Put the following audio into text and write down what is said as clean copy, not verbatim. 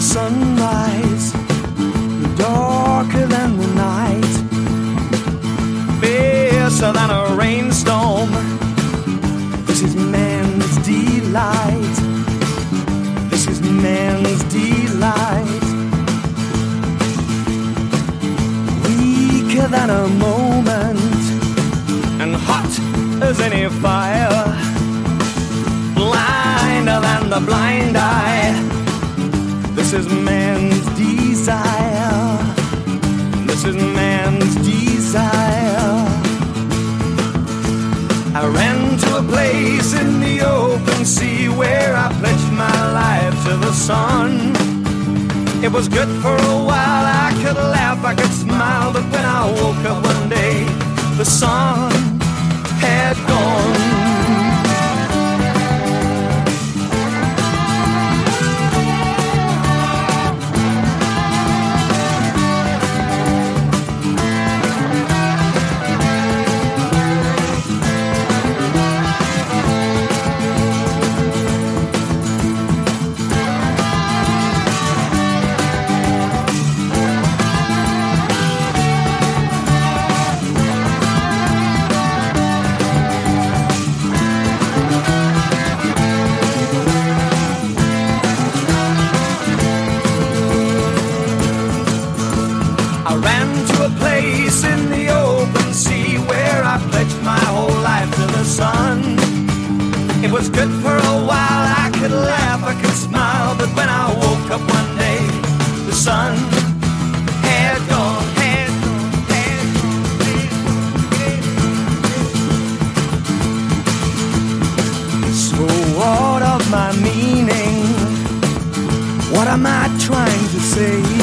sunrise, darker than the night, fiercer than a rainstorm. This is man's delight. This is man's delight. Weaker than a moment, and hot as any fire, blinder than the blind eye. This is man's desire. This is man's desire. I ran to a place in the open sea where I pledged my life to the sun. It was good for a while, I could laugh, I could smile, but when I woke up one day, the sun had gone. I ran to a place in the open sea where I pledged my whole life to the sun. It was good for a while, I could laugh, I could smile, but when I woke up one day, the sun had gone, had gone, had gone. So what of my meaning? What am I trying to say?